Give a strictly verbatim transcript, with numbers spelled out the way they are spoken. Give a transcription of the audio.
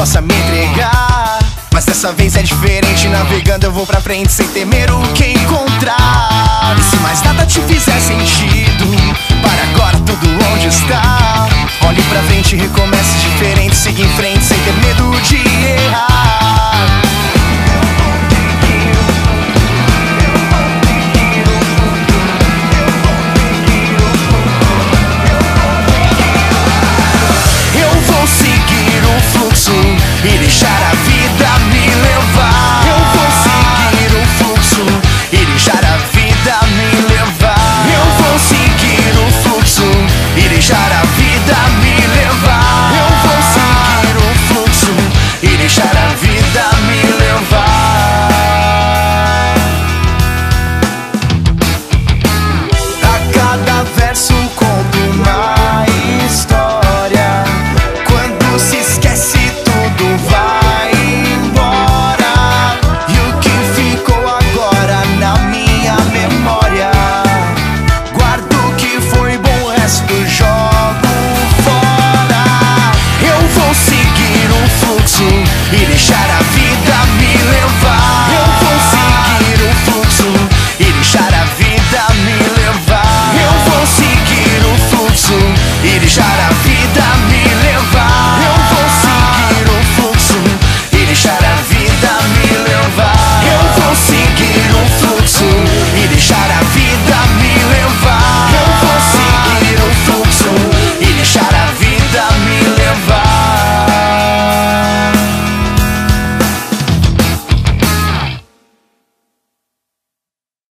possa me entregar. Mas dessa vez é diferente, navegando eu vou pra frente sem temer o que encontrar. E se mais nada te fizer sentido, para agora tudo onde está. Olhe pra frente e recomece diferente, siga em frente sem ter medo de errar. Eu vou seguir o fluxo e deixar a